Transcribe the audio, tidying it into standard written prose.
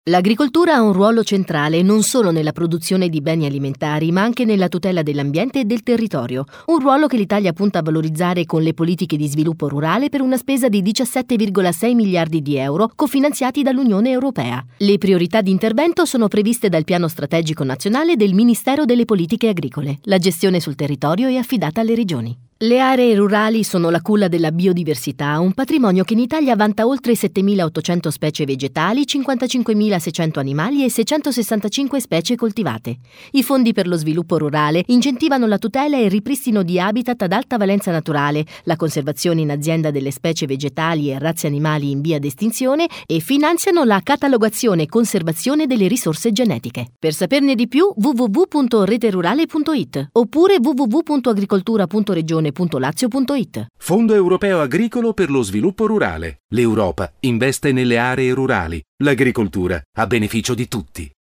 L'agricoltura ha un ruolo centrale non solo nella produzione di beni alimentari, ma anche nella tutela dell'ambiente e del territorio. Un ruolo che l'Italia punta a valorizzare con le politiche di sviluppo rurale per una spesa di 17,6 miliardi di euro cofinanziati dall'Unione Europea. Le priorità di intervento sono previste dal Piano Strategico Nazionale del Ministero delle Politiche Agricole. La gestione sul territorio è affidata alle regioni. Le aree rurali sono la culla della biodiversità, un patrimonio che in Italia vanta oltre 7.800 specie vegetali, 55.600 animali e 665 specie coltivate. I fondi per lo sviluppo rurale incentivano la tutela e il ripristino di habitat ad alta valenza naturale, la conservazione in azienda delle specie vegetali e razze animali in via d'estinzione e finanziano la catalogazione e conservazione delle risorse genetiche. Per saperne di più, www.reterurale.it oppure www.agricoltura.regione.lazio.it. Fondo Europeo Agricolo per lo Sviluppo Rurale. L'Europa investe nelle aree rurali. L'agricoltura a beneficio di tutti.